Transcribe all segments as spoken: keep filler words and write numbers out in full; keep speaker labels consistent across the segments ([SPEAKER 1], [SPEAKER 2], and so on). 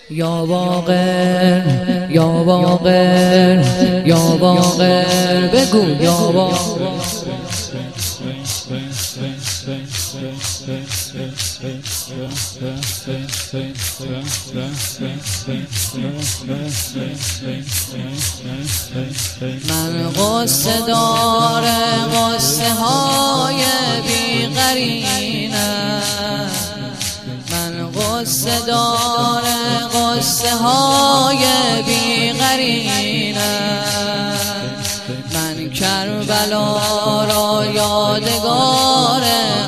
[SPEAKER 1] یا واقع یا واقع یا واقع بگو یا واقع. من غصه دار غصه های بی قرینم، من غصه دار غصه های بی قرینم، من کربلا را یادگار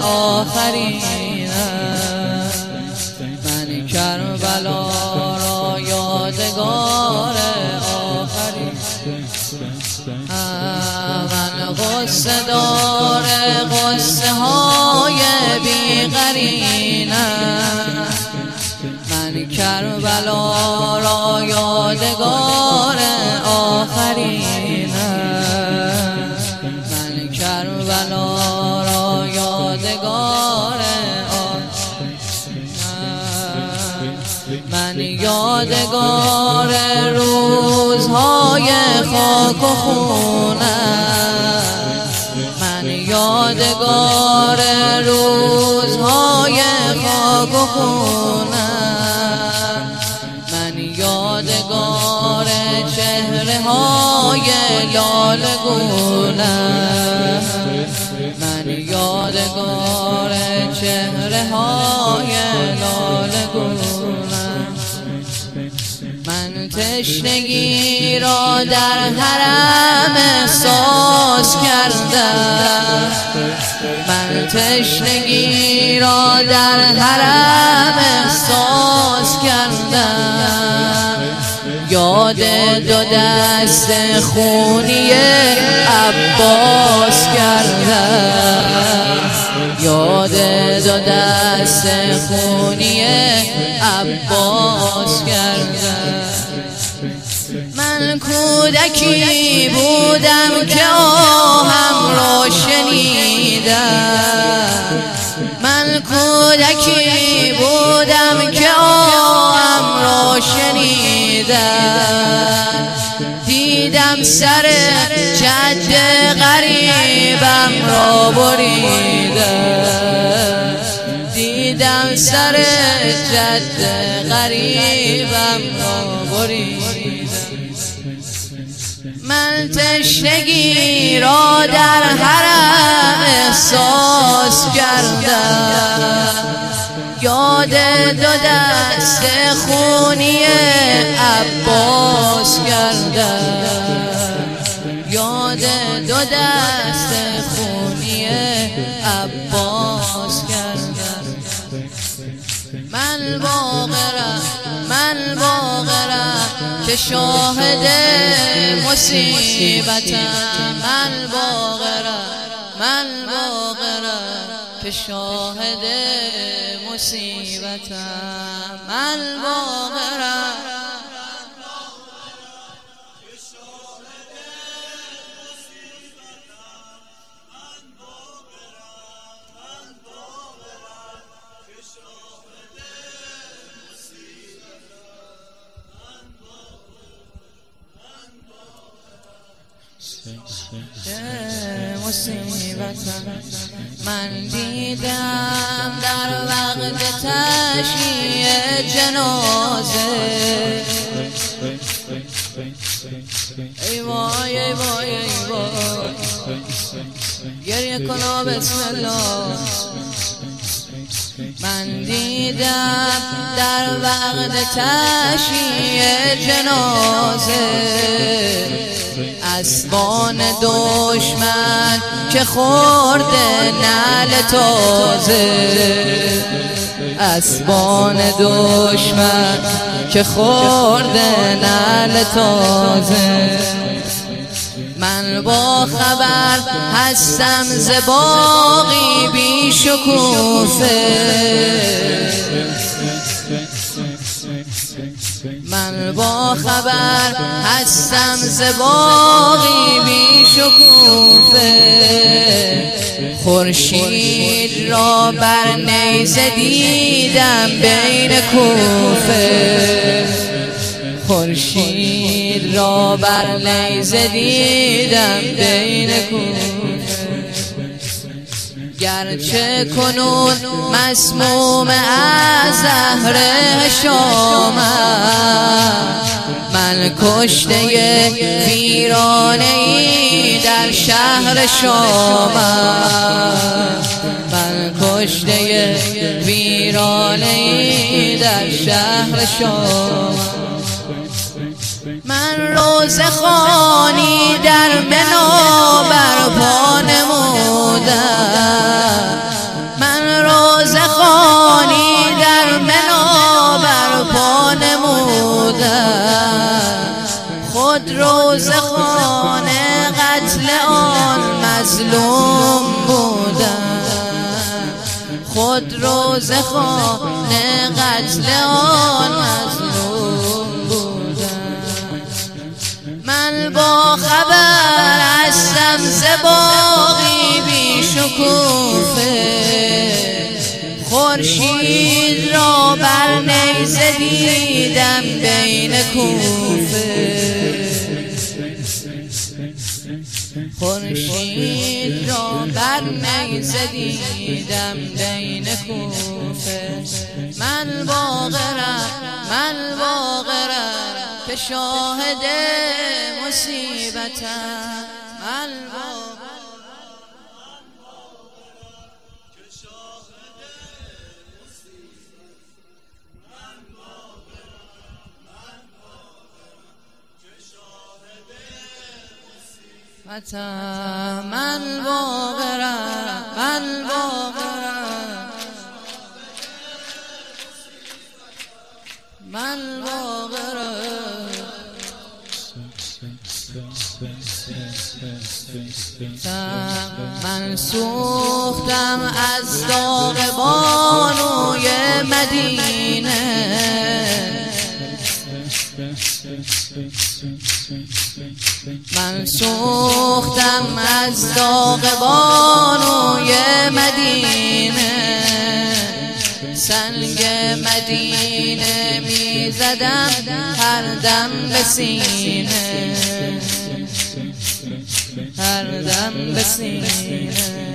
[SPEAKER 1] آخرینم، من کربلا را یادگار آخرینم. من غصه دار غصه های بی قرینم، من کربلا را یادگار آخرینم، من کربلا را یادگار آخرینم. من یادگار روزهای خاک و خونم، من یادگار روزهای خاک و خونم، من یادگار چهره های لاله گونم، من یادگار چهره های لاله گونم. من تشنگی را در حرم احساس کردم، من تشنگی را در حرم احساس کردم، یاد دو دست خونی عباس کردم، یاد دو دست خونی عباس کردم. من کودکی بودم که آهم را شنیدم، من کودکی بودم که آهم را شنیدم، دیدم سر جد غریبم را بریدم، دیدم سر جد غریبم را بریدم. من تشنگی را در حرم احساس کردم، یاد دو دست خونی عباس کردم، یاد دو دست خونی عباس کردم. من باقرم من باقرم که شاهد مصیبتم، من باقرم من باقرم که شاهد مصیبتم، من باقرم مصیبتم. من دیدم در وقت تشییع جنازه، ای وای ای وای ای وای، گریه کن بسم الله. من دیدم در وقت تشییع جنازه، اسبان دشمن که خورده نعل تازه، اسبان دشمن که خورده نعل تازه. من با خبر هستم ز باغی بی شکوفه، من با خبر هستم ز باغی بی شکوفه، خورشید را بر نیزه دیدم بین کوفه، خورشید را بر نیزه دیدم بین کوفه. گرچه کنون مسموم از زهر شامم، من کشته ویرانه‌ای در شهر شامم، من کشته ویرانه‌ای در شهر شامم. من روزه خوانی در بنا برپا نمودم، من روزه خوانی در بنا برپا نمودم. خود روزه خوان قتل آن مظلوم بودم، خود روزه خوان قتل آن مظلوم بودم. من با خبر هستم ز باغی بی شکوفه، خورشید را بر نیزه دیدم بین کوفه، خورشید را بر نیزه دیدم بین کوفه. من باقرم، من باقرم که شاهد مصیبتم، من من باقرم، من باقرم، من باقرم. من سوختم از داغ بانوی مدینه، من سوختم از داغ بانوی مدینه. سنگ مدینه می زدم هر دم به سینه، هر دم به سینه.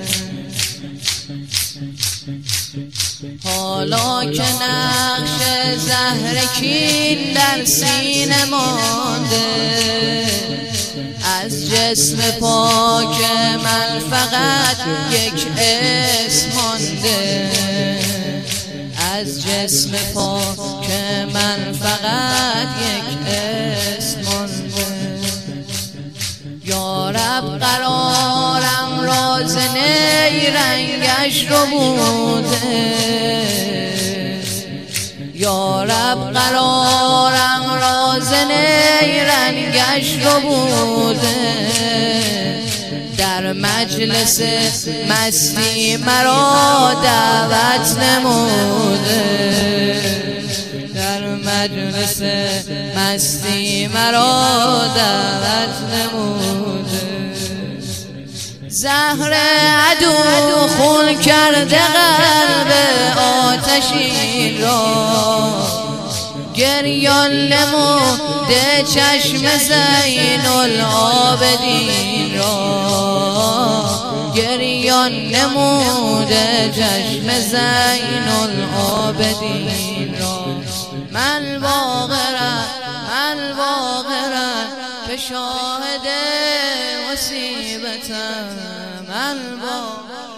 [SPEAKER 1] حالا که نقش زهر کین در سینه مانده، از جسم پاک من فقط یک اسم مانده، از جسم پاک من فقط یک اسم مانده. یا رب قرارم راز نیرنگش رو بوده، یا رب قرارم راز نیرنگش رو بوده. در مجلس مستی مرا دعوت نموده، در مجلس مستی مرا دعوت نموده. زهر عدو خون کرده قلب آتشین را، گریان نموده چشم زین العابدین را، گریان نموده چشم زین العابدین را. من باقرم، من باقرم که شاهد مصیبتم، من باقرم.